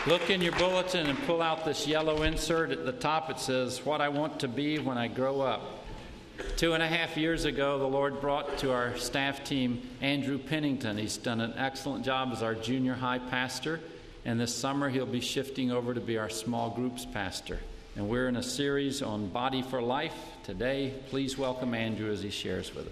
Look in your bulletin and pull out this yellow insert. At the top it says, "What I want to be when I grow up." 2.5 years ago, the Lord brought to our staff team Andrew Pennington. He's done an excellent job as our junior high pastor, and this summer he'll be shifting over to be our small groups pastor. And we're in a series on Body for Life. Today, please welcome Andrew as he shares with us.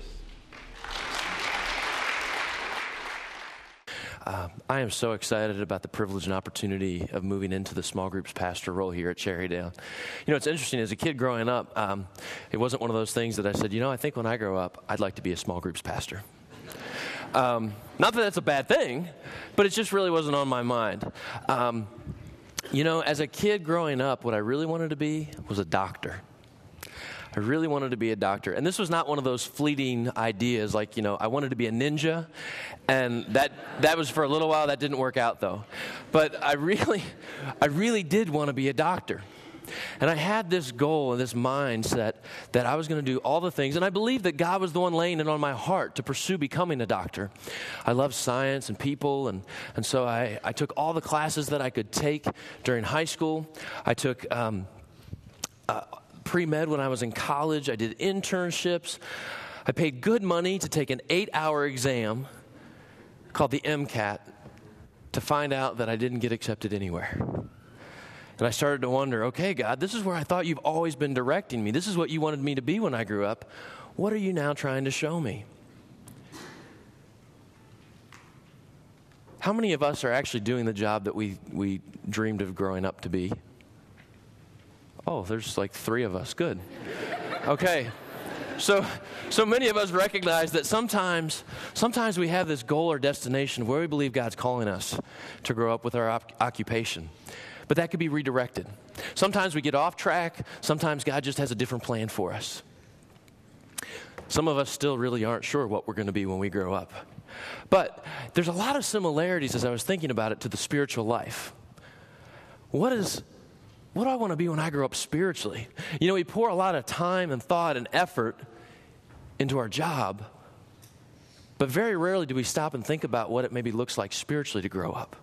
I am so excited about the privilege and opportunity of moving into the small groups pastor role here at Cherrydale. You know, it's interesting, as a kid growing up, it wasn't one of those things that I said, I think when I grow up, I'd like to be a small groups pastor. Not that that's a bad thing, but it just really wasn't on my mind. As a kid growing up, what I really wanted to be was a doctor. I really wanted to be a doctor. And this was not one of those fleeting ideas like, I wanted to be a ninja. And that was for a little while. That didn't work out, though. But I really did want to be a doctor. And I had this goal and this mindset that I was going to do all the things. And I believed that God was the one laying it on my heart to pursue becoming a doctor. I love science and people. And so I took all the classes that I could take during high school. I took pre-med when I was in college. I did internships. I paid good money to take an 8-hour exam called the MCAT to find out that I didn't get accepted anywhere. And I started to wonder, okay, God, this is where I thought you've always been directing me. This is what you wanted me to be when I grew up. What are you now trying to show me? How many of us are actually doing the job that we dreamed of growing up to be? Oh, there's like 3 of us. Good. Okay. So many of us recognize that sometimes we have this goal or destination where we believe God's calling us to grow up with our occupation. But that could be redirected. Sometimes we get off track. Sometimes God just has a different plan for us. Some of us still really aren't sure what we're going to be when we grow up. But there's a lot of similarities, as I was thinking about it, to the spiritual life. What do I want to be when I grow up spiritually? We pour a lot of time and thought and effort into our job, but very rarely do we stop and think about what it maybe looks like spiritually to grow up.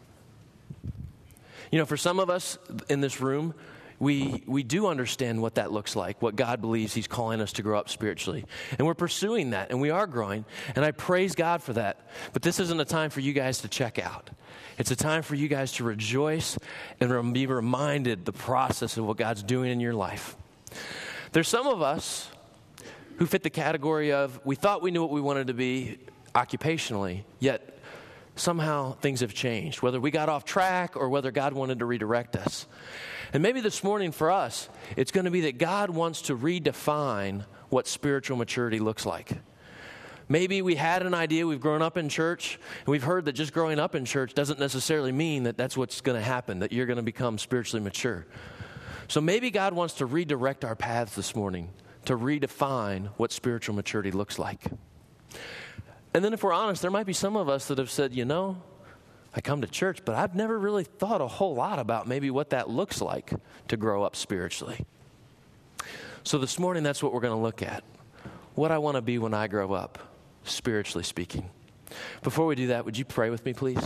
For some of us in this room, we do understand what that looks like, what God believes He's calling us to grow up spiritually. And we're pursuing that, and we are growing, and I praise God for that. But this isn't a time for you guys to check out. It's a time for you guys to rejoice and be reminded the process of what God's doing in your life. There's some of us who fit the category of we thought we knew what we wanted to be occupationally, yet somehow things have changed, whether we got off track or whether God wanted to redirect us. And maybe this morning for us, it's going to be that God wants to redefine what spiritual maturity looks like. Maybe we had an idea, we've grown up in church, and we've heard that just growing up in church doesn't necessarily mean that that's what's going to happen, that you're going to become spiritually mature. So maybe God wants to redirect our paths this morning to redefine what spiritual maturity looks like. And then if we're honest, there might be some of us that have said, I come to church, but I've never really thought a whole lot about maybe what that looks like to grow up spiritually. So this morning, that's what we're going to look at. What I want to be when I grow up, spiritually speaking. Before we do that, would you pray with me, please?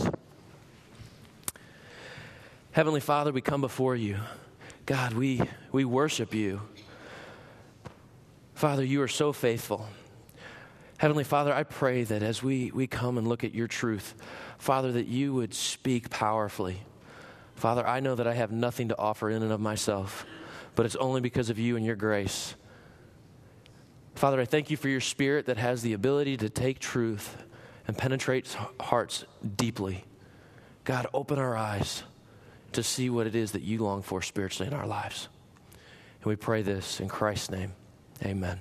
Heavenly Father, we come before you. God, we worship you. Father, you are so faithful. Heavenly Father, I pray that as we come and look at your truth, Father, that you would speak powerfully. Father, I know that I have nothing to offer in and of myself, but it's only because of you and your grace. Father, I thank you for your Spirit that has the ability to take truth and penetrate hearts deeply. God, open our eyes to see what it is that you long for spiritually in our lives. And we pray this in Christ's name. Amen.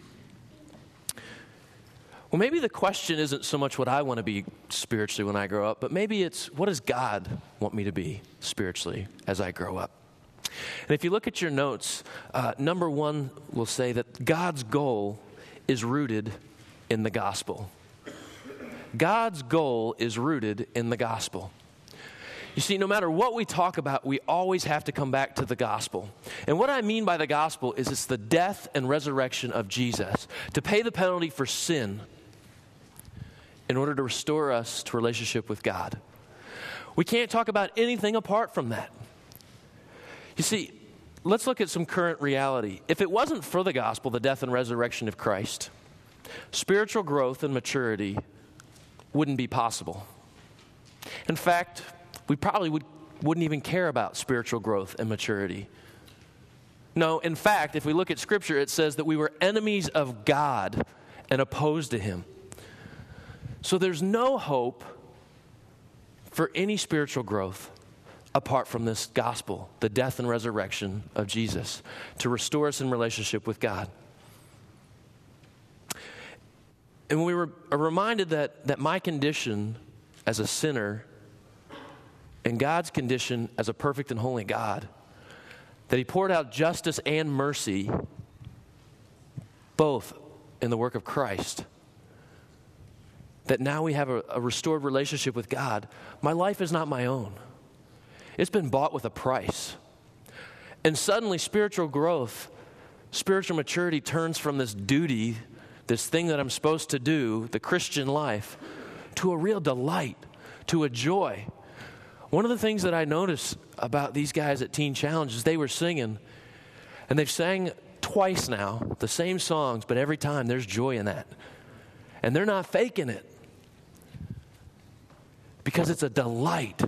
Well, maybe the question isn't so much what I want to be spiritually when I grow up, but maybe it's what does God want me to be spiritually as I grow up? And if you look at your notes, number 1 will say that God's goal is rooted in the gospel. God's goal is rooted in the gospel. You see, no matter what we talk about, we always have to come back to the gospel. And what I mean by the gospel is it's the death and resurrection of Jesus to pay the penalty for sin in order to restore us to relationship with God. We can't talk about anything apart from that. You see, let's look at some current reality. If it wasn't for the gospel, the death and resurrection of Christ, spiritual growth and maturity wouldn't be possible. In fact, we probably wouldn't even care about spiritual growth and maturity. No, in fact, if we look at Scripture, it says that we were enemies of God and opposed to Him. So there's no hope for any spiritual growth apart from this gospel, the death and resurrection of Jesus, to restore us in relationship with God. And we were reminded that my condition as a sinner and God's condition as a perfect and holy God, that He poured out justice and mercy both in the work of Christ, that now we have a restored relationship with God. My life is not my own. It's been bought with a price. And suddenly spiritual growth, spiritual maturity turns from this duty, this thing that I'm supposed to do, the Christian life, to a real delight, to a joy. One of the things that I noticed about these guys at Teen Challenge is they were singing, and they've sang twice now, the same songs, but every time there's joy in that. And they're not faking it, because it's a delight.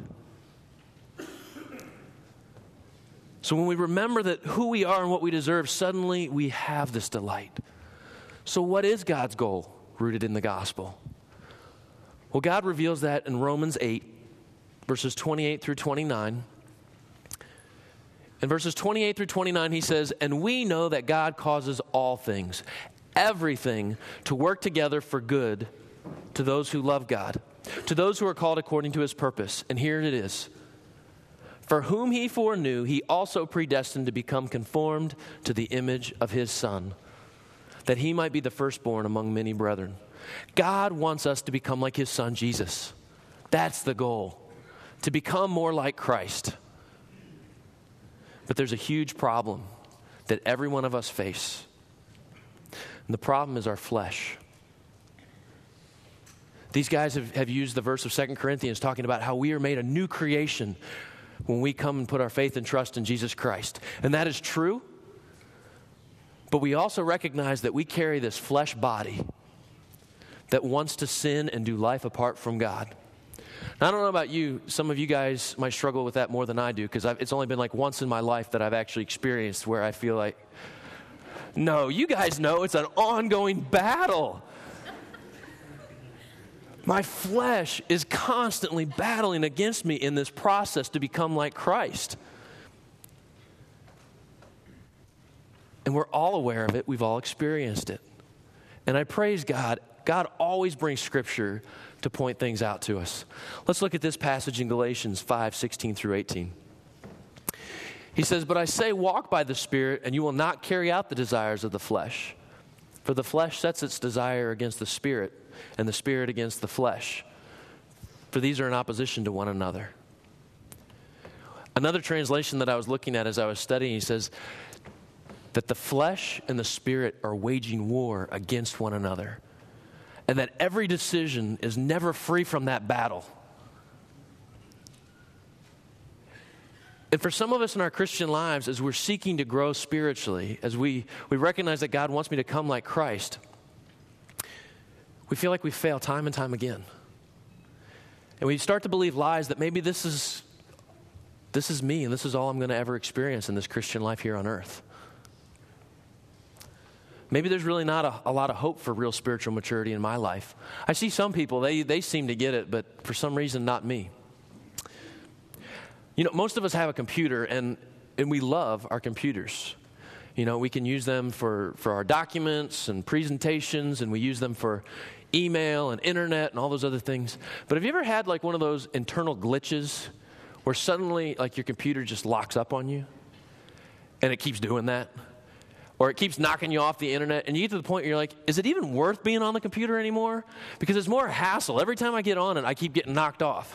So when we remember that who we are and what we deserve, suddenly we have this delight. So what is God's goal rooted in the gospel? Well, God reveals that in Romans 8, verses 28 through 29. In verses 28 through 29, he says, "And we know that God causes all things, everything, to work together for good to those who love God, to those who are called according to His purpose." And here it is. "For whom He foreknew, He also predestined to become conformed to the image of His Son, that He might be the firstborn among many brethren." God wants us to become like His Son, Jesus. That's the goal, to become more like Christ. But there's a huge problem that every one of us face. And the problem is our flesh. These guys have used the verse of 2 Corinthians talking about how we are made a new creation when we come and put our faith and trust in Jesus Christ. And that is true. But we also recognize that we carry this flesh body that wants to sin and do life apart from God. Now, I don't know about you. Some of you guys might struggle with that more than I do, because it's only been like once in my life that I've actually experienced where I feel like, no, you guys know it's an ongoing battle. My flesh is constantly battling against me in this process to become like Christ. And we're all aware of it. We've all experienced it. And I praise God. God always brings Scripture to point things out to us. Let's look at this passage in Galatians 5:16 through 18. He says, "But I say, walk by the Spirit, and you will not carry out the desires of the flesh. For the flesh sets its desire against the Spirit, and the Spirit against the flesh. For these are in opposition to one another." Another translation that I was looking at as I was studying, he says that the flesh and the Spirit are waging war against one another, and that every decision is never free from that battle. And for some of us in our Christian lives, as we're seeking to grow spiritually, as we recognize that God wants me to come like Christ, we feel like we fail time and time again. And we start to believe lies that maybe this is me and this is all I'm going to ever experience in this Christian life here on earth. Maybe there's really not a lot of hope for real spiritual maturity in my life. I see some people, they seem to get it, but for some reason not me. You know, most of us have a computer, and we love our computers. You know, we can use them for our documents and presentations, and we use them for email and internet and all those other things. But have you ever had like one of those internal glitches where suddenly like your computer just locks up on you and it keeps doing that? Or it keeps knocking you off the internet, and you get to the point where you're like, is it even worth being on the computer anymore? Because it's more hassle. Every time I get on it, I keep getting knocked off.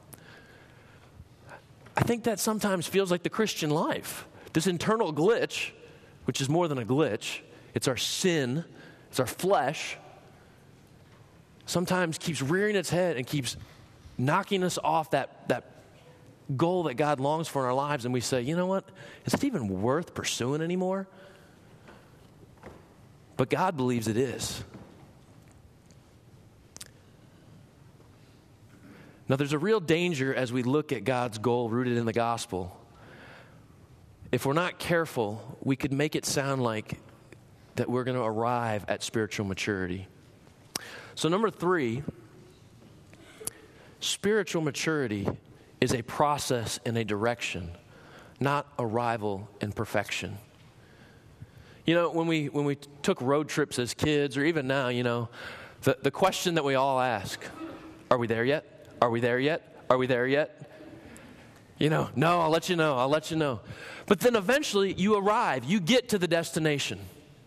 I think that sometimes feels like the Christian life. This internal glitch, which is more than a glitch, it's our sin, it's our flesh, sometimes keeps rearing its head and keeps knocking us off that goal that God longs for in our lives, and we say, you know what, is it even worth pursuing anymore? But God believes it is. Now, there's a real danger as we look at God's goal rooted in the gospel. If we're not careful, we could make it sound like that we're going to arrive at spiritual maturity. So number 3, spiritual maturity is a process and a direction, not arrival and perfection. You know, when we took road trips as kids, or even now, you know, the question that we all ask, are we there yet? Are we there yet? Are we there yet? You know, no, I'll let you know. I'll let you know. But then eventually you arrive. You get to the destination.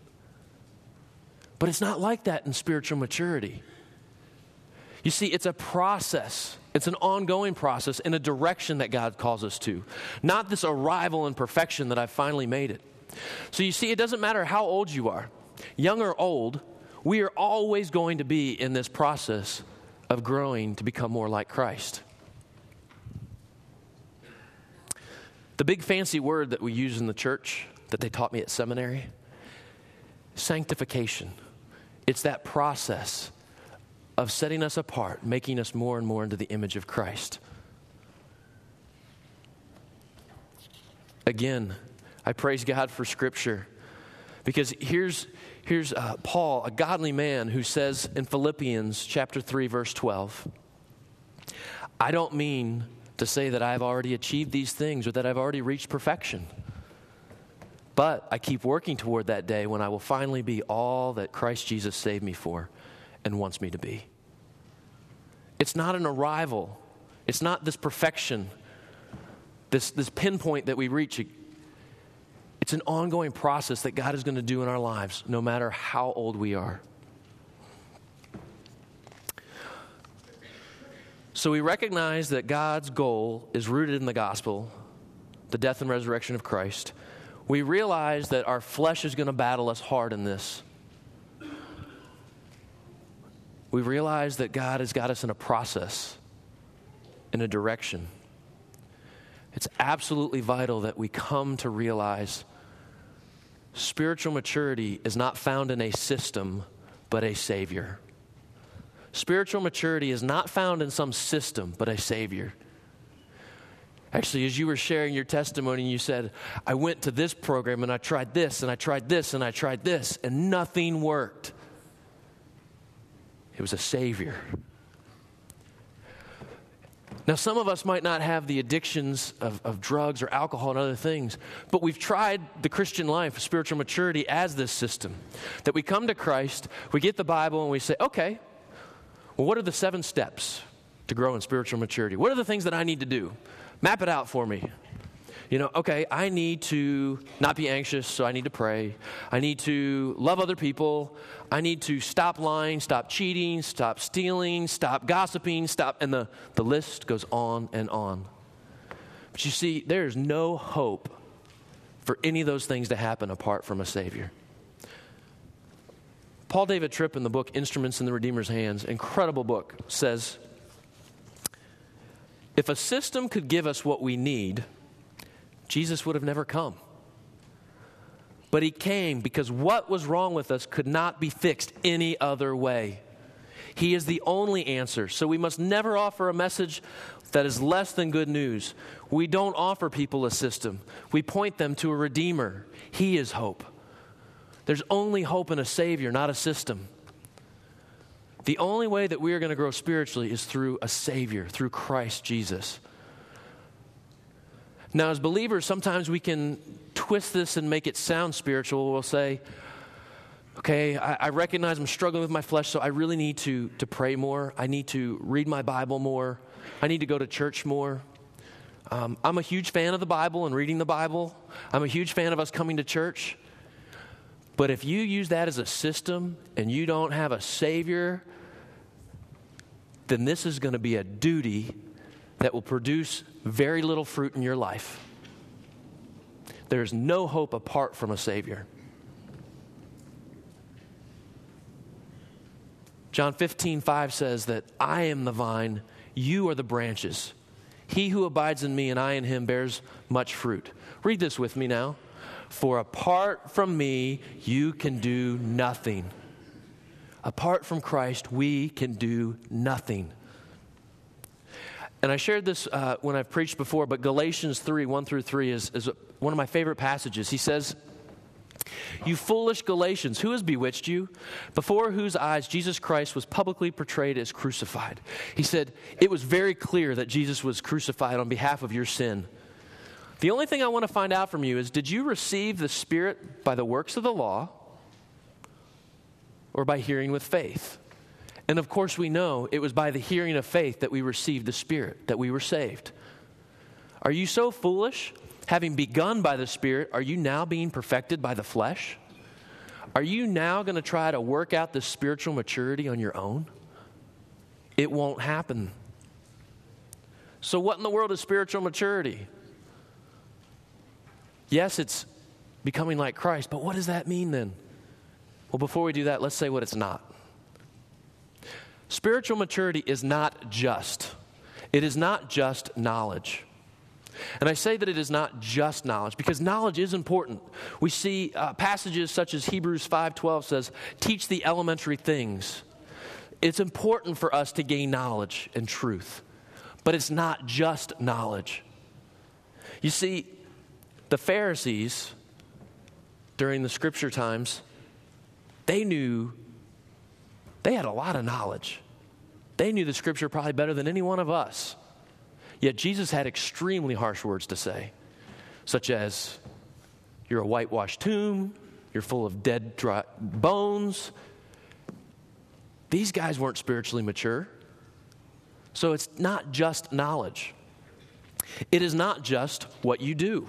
But it's not like that in spiritual maturity. You see, it's a process. It's an ongoing process in a direction that God calls us to. Not this arrival and perfection that I've finally made it. So you see, it doesn't matter how old you are, young or old, we are always going to be in this process of growing to become more like Christ. The big fancy word that we use in the church that they taught me at seminary, sanctification. It's that process of setting us apart, making us more and more into the image of Christ. Again, I praise God for Scripture, because here's Paul, a godly man, who says in Philippians chapter 3, verse 12, I don't mean to say that I've already achieved these things or that I've already reached perfection, but I keep working toward that day when I will finally be all that Christ Jesus saved me for and wants me to be. It's not an arrival. It's not this perfection, this pinpoint that we reach. It's an ongoing process that God is going to do in our lives, no matter how old we are. So we recognize that God's goal is rooted in the gospel, the death and resurrection of Christ. We realize that our flesh is going to battle us hard in this. We realize that God has got us in a process, in a direction. It's absolutely vital that we come to realize spiritual maturity is not found in a system, but a Savior. Spiritual maturity is not found in some system, but a Savior. Actually, as you were sharing your testimony, you said, I went to this program and I tried this and I tried this and I tried this and nothing worked. It was a Savior. Now, some of us might not have the addictions of drugs or alcohol and other things, but we've tried the Christian life, spiritual maturity, as this system. That we come to Christ, we get the Bible, and we say, okay, well, what are the 7 steps to grow in spiritual maturity? What are the things that I need to do? Map it out for me. You know, okay, I need to not be anxious, so I need to pray. I need to love other people. I need to stop lying, stop cheating, stop stealing, stop gossiping, and the list goes on and on. But you see, there's no hope for any of those things to happen apart from a Savior. Paul David Tripp, in the book Instruments in the Redeemer's Hands, incredible book, says, if a system could give us what we need, Jesus would have never come. But he came because what was wrong with us could not be fixed any other way. He is the only answer. So we must never offer a message that is less than good news. We don't offer people a system. We point them to a Redeemer. He is hope. There's only hope in a Savior, not a system. The only way that we are going to grow spiritually is through a Savior, through Christ Jesus. Now, as believers, sometimes we can twist this and make it sound spiritual. We'll say, okay, I recognize I'm struggling with my flesh, so I really need to pray more. I need to read my Bible more. I need to go to church more. I'm a huge fan of the Bible and reading the Bible. I'm a huge fan of us coming to church. But if you use that as a system and you don't have a Savior, then this is going to be a duty that will produce very little fruit in your life. There's no hope apart from a Savior. John 15:5 says that I am the vine, you are the branches. He who abides in me and I in him bears much fruit. Read this with me now. For apart from me, you can do nothing. Apart from Christ, we can do nothing. And I shared this when I've preached before, but Galatians 3, 1 through 3 is one of my favorite passages. He says, "You foolish Galatians, who has bewitched you? Before whose eyes Jesus Christ was publicly portrayed as crucified." He said, it was very clear that Jesus was crucified on behalf of your sin. The only thing I want to find out from you is, did you receive the Spirit by the works of the law or by hearing with faith? And of course we know it was by the hearing of faith that we received the Spirit, that we were saved. Are you so foolish? Having begun by the Spirit, are you now being perfected by the flesh? Are you now going to try to work out this spiritual maturity on your own? It won't happen. So what in the world is spiritual maturity? Yes, it's becoming like Christ, but what does that mean then? Well, before we do that, let's say what it's not. Spiritual maturity is not just. It is not just knowledge. And I say that it is not just knowledge because knowledge is important. We see passages such as Hebrews 5:12 says, teach the elementary things. It's important for us to gain knowledge and truth, but it's not just knowledge. You see, the Pharisees during the scripture times, they had a lot of knowledge. They knew the scripture probably better than any one of us. Yet Jesus had extremely harsh words to say, such as, you're a whitewashed tomb, you're full of dead, dry bones. These guys weren't spiritually mature. So it's not just knowledge. It is not just what you do.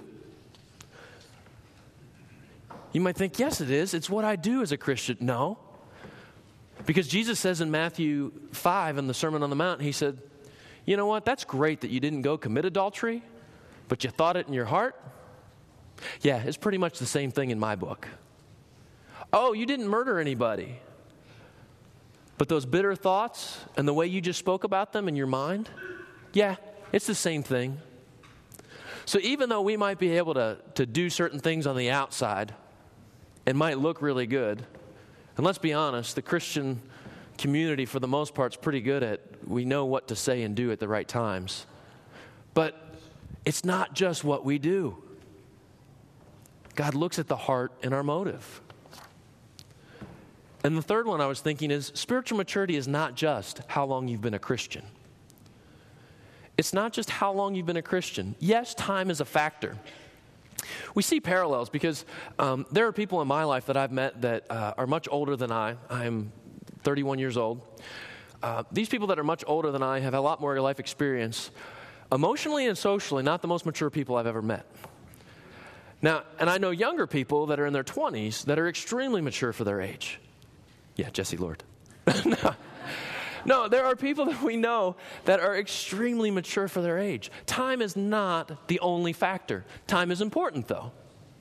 You might think, yes, it is. It's what I do as a Christian. No. Because Jesus says in Matthew 5 in the Sermon on the Mount, he said, you know what? That's great that you didn't go commit adultery, but you thought it in your heart. Yeah, it's pretty much the same thing in my book. Oh, you didn't murder anybody, but those bitter thoughts and the way you just spoke about them in your mind, yeah, it's the same thing. So even though we might be able to do certain things on the outside and might look really good, and let's be honest, the Christian community for the most part is pretty good at, we know what to say and do at the right times. But it's not just what we do. God looks at the heart and our motive. And the third one I was thinking is, spiritual maturity is not just how long you've been a Christian. It's not just how long you've been a Christian. Yes, time is a factor. We see parallels because there are people in my life that I've met that are much older than I. I'm 31 years old. These people that are much older than I have a lot more life experience. Emotionally and socially, not the most mature people I've ever met. Now, and I know younger people that are in their 20s that are extremely mature for their age. Yeah, Jesse Lord. No, there are people that we know that are extremely mature for their age. Time is not the only factor. Time is important, though.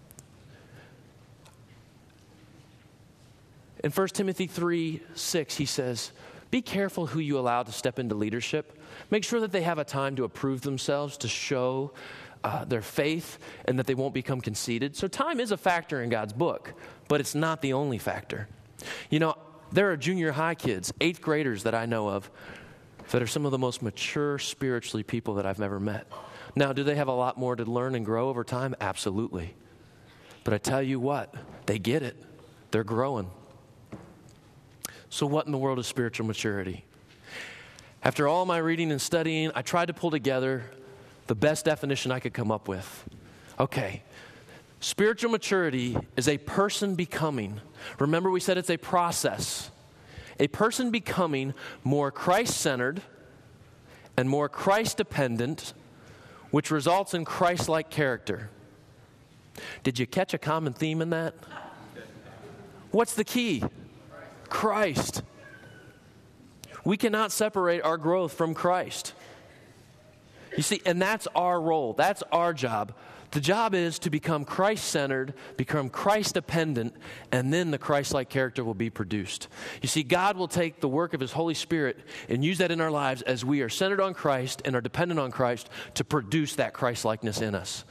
In 1 Timothy 3:6, he says, be careful who you allow to step into leadership. Make sure that they have a time to approve themselves, to show their faith, and that they won't become conceited. So time is a factor in God's book, but it's not the only factor. You know, there are junior high kids, 8th graders that I know of, that are some of the most mature spiritually people that I've ever met. Now, do they have a lot more to learn and grow over time? Absolutely. But I tell you what, they get it. They're growing. So what in the world is spiritual maturity? After all my reading and studying, I tried to pull together the best definition I could come up with. Okay, spiritual maturity is a person becoming. Remember, we said it's a process. A person becoming more Christ-centered and more Christ-dependent, which results in Christ-like character. Did you catch a common theme in that? What's the key? Christ. We cannot separate our growth from Christ. You see, and that's our role. That's our job. The job is to become Christ-centered, become Christ-dependent, and then the Christ-like character will be produced. You see, God will take the work of His Holy Spirit and use that in our lives as we are centered on Christ and are dependent on Christ to produce that Christ-likeness in us.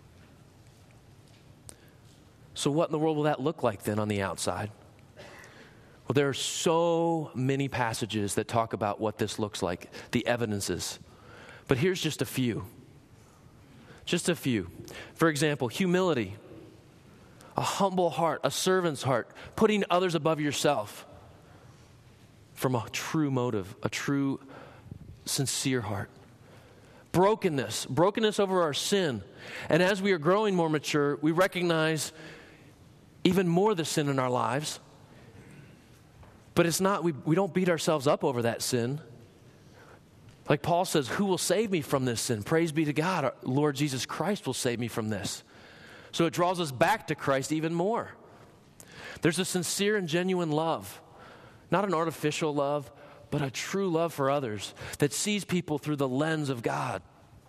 So what in the world will that look like then on the outside? Well, there are so many passages that talk about what this looks like, the evidences. But here's just a few. Just a few. For example, humility, a humble heart, a servant's heart, putting others above yourself from a true motive, a true, sincere heart. Brokenness over our sin. And as we are growing more mature, we recognize even more the sin in our lives. But it's not, we don't beat ourselves up over that sin. Like Paul says, who will save me from this sin? Praise be to God. Our Lord Jesus Christ will save me from this. So it draws us back to Christ even more. There's a sincere and genuine love. Not an artificial love, but a true love for others that sees people through the lens of God.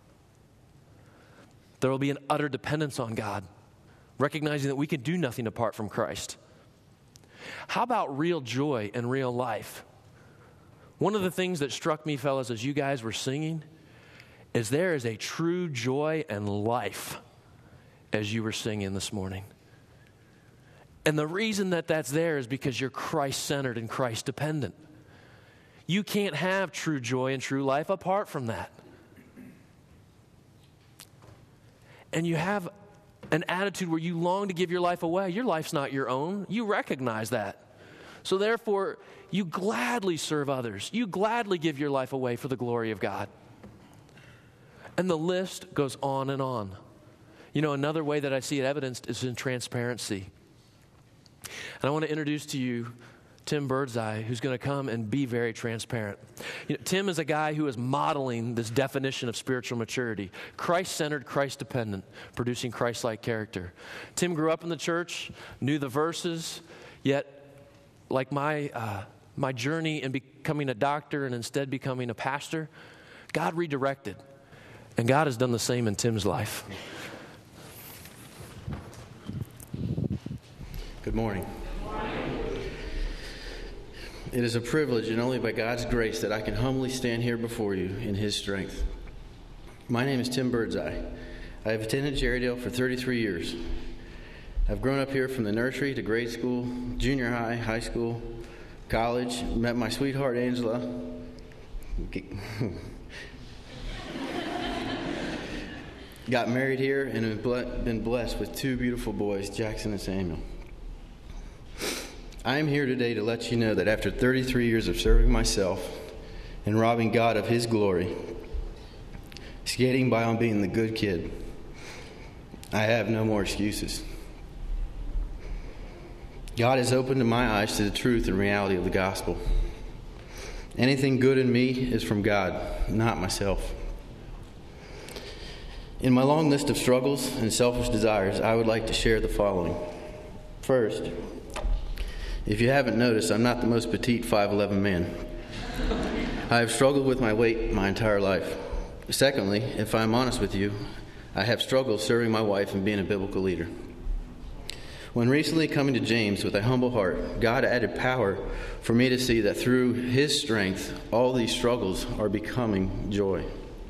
There will be an utter dependence on God, recognizing that we can do nothing apart from Christ. How about real joy and real life? One of the things that struck me, fellas, as you guys were singing, is there is a true joy and life as you were singing this morning. And the reason that that's there is because you're Christ-centered and Christ-dependent. You can't have true joy and true life apart from that. And you have an attitude where you long to give your life away. Your life's not your own. You recognize that. So therefore, you gladly serve others. You gladly give your life away for the glory of God. And the list goes on and on. You know, another way that I see it evidenced is in transparency. And I want to introduce to you Tim Birdseye, who's going to come and be very transparent. You know, Tim is a guy who is modeling this definition of spiritual maturity. Christ-centered, Christ-dependent, producing Christ-like character. Tim grew up in the church, knew the verses, yet like my journey in becoming a doctor and instead becoming a pastor, God redirected. And God has done the same in Tim's life. Good morning. It is a privilege and only by God's grace that I can humbly stand here before you in His strength. My name is Tim Birdseye. I have attended Jerrydale for 33 years. I've grown up here from the nursery to grade school, junior high, high school, college, met my sweetheart Angela. Got married here and have been blessed with two beautiful boys, Jackson and Samuel. I am here today to let you know that after 33 years of serving myself and robbing God of His glory, skating by on being the good kid, I have no more excuses. God has opened my eyes to the truth and reality of the gospel. Anything good in me is from God, not myself. In my long list of struggles and selfish desires, I would like to share the following. First, if you haven't noticed, I'm not the most petite 5'11" man. I have struggled with my weight my entire life. Secondly, if I'm honest with you, I have struggled serving my wife and being a biblical leader. When recently coming to James with a humble heart, God added power for me to see that through His strength, all these struggles are becoming joy.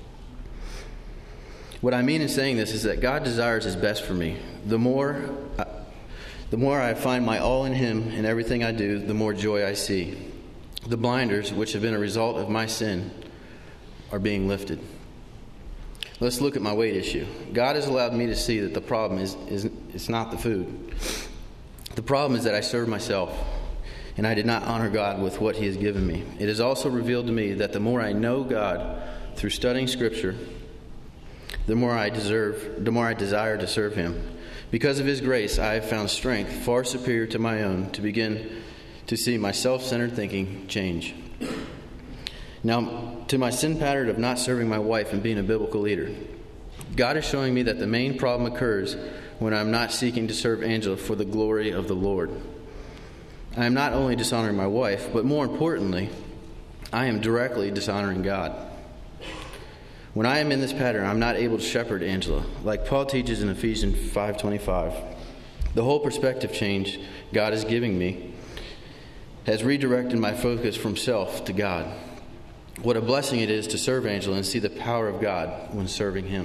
What I mean in saying this is that God desires His best for me. The more I find my all in Him in everything I do, the more joy I see. The blinders, which have been a result of my sin, are being lifted. Let's look at my weight issue. God has allowed me to see that the problem is it's not the food. The problem is that I served myself, and I did not honor God with what He has given me. It has also revealed to me that the more I know God through studying Scripture, the more I desire to serve Him. Because of His grace, I have found strength far superior to my own to begin to see my self-centered thinking change. Now, to my sin pattern of not serving my wife and being a biblical leader, God is showing me that the main problem occurs when I'm not seeking to serve Angela for the glory of the Lord. I am not only dishonoring my wife, but more importantly, I am directly dishonoring God. When I am in this pattern, I'm not able to shepherd Angela. Like Paul teaches in Ephesians 5:25, the whole perspective change God is giving me has redirected my focus from self to God. What a blessing it is to serve Angela and see the power of God when serving Him.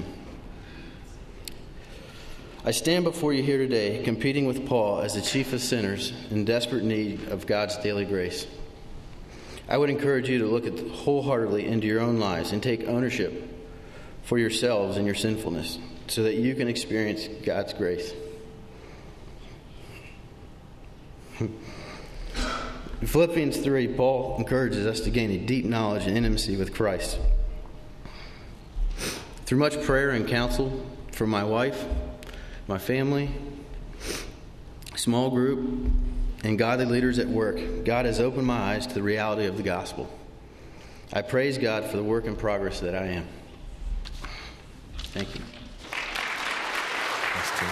I stand before you here today, competing with Paul as the chief of sinners in desperate need of God's daily grace. I would encourage you to look wholeheartedly into your own lives and take ownership for yourselves and your sinfulness so that you can experience God's grace. In Philippians 3, Paul encourages us to gain a deep knowledge and intimacy with Christ. Through much prayer and counsel from my wife, my family, small group, and godly leaders at work, God has opened my eyes to the reality of the gospel. I praise God for the work in progress that I am. Thank you. Thanks, Tim.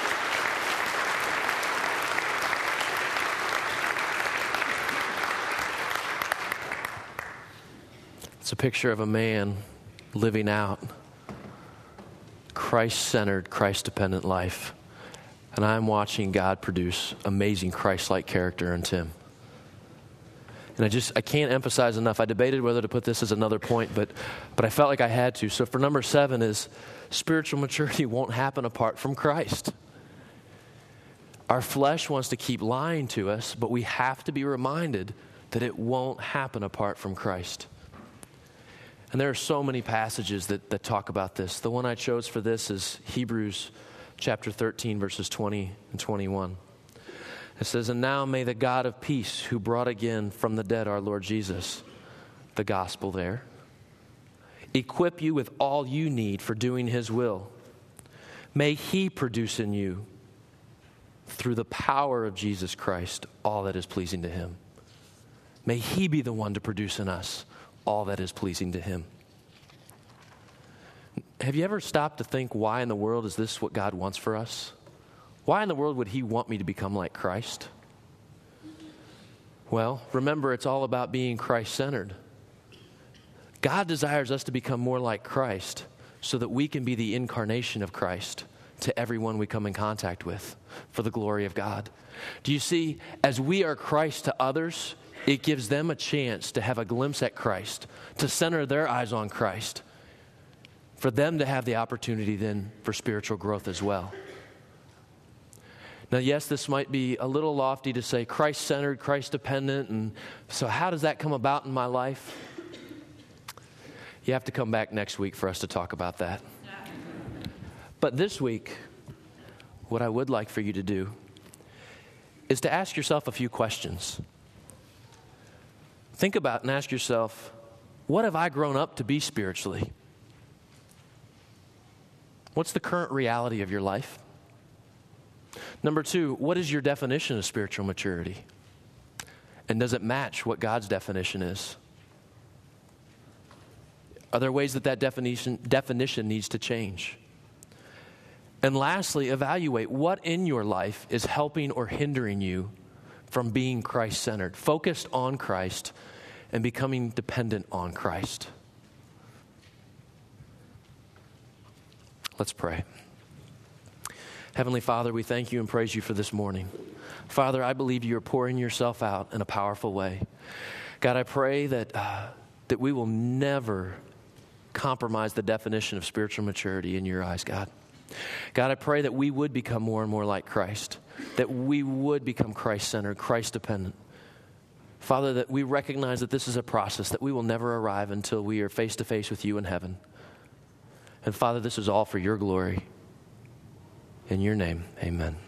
It's a picture of a man living out Christ-centered, Christ-dependent life. And I'm watching God produce amazing Christ-like character in Tim. And I can't emphasize enough. I debated whether to put this as another point, but I felt like I had to. So for number 7 is spiritual maturity won't happen apart from Christ. Our flesh wants to keep lying to us, but we have to be reminded that it won't happen apart from Christ. And there are so many passages that talk about this. The one I chose for this is Hebrews chapter 13, verses 20 and 21. It says, "And now may the God of peace, who brought again from the dead our Lord Jesus," the gospel there, "equip you with all you need for doing His will. May He produce in you, through the power of Jesus Christ, all that is pleasing to Him." May He be the one to produce in us all that is pleasing to Him. Have you ever stopped to think, why in the world is this what God wants for us? Why in the world would He want me to become like Christ? Well, remember, it's all about being Christ-centered. God desires us to become more like Christ so that we can be the incarnation of Christ to everyone we come in contact with for the glory of God. Do you see, as we are Christ to others, it gives them a chance to have a glimpse at Christ, to center their eyes on Christ, for them to have the opportunity then for spiritual growth as well. Now, yes, this might be a little lofty to say Christ-centered, Christ-dependent, and so how does that come about in my life? You have to come back next week for us to talk about that. But this week, what I would like for you to do is to ask yourself a few questions. Think about and ask yourself, what have I grown up to be spiritually? What's the current reality of your life? Number 2, what is your definition of spiritual maturity? And does it match what God's definition is? Are there ways that definition needs to change? And lastly, evaluate what in your life is helping or hindering you from being Christ-centered, focused on Christ, and becoming dependent on Christ. Let's pray. Heavenly Father, we thank you and praise you for this morning. Father, I believe you are pouring yourself out in a powerful way. God, I pray that we will never compromise the definition of spiritual maturity in your eyes, God. God, I pray that we would become more and more like Christ, that we would become Christ-centered, Christ-dependent. Father, that we recognize that this is a process, that we will never arrive until we are face-to-face with you in heaven. And Father, this is all for your glory. In your name, amen.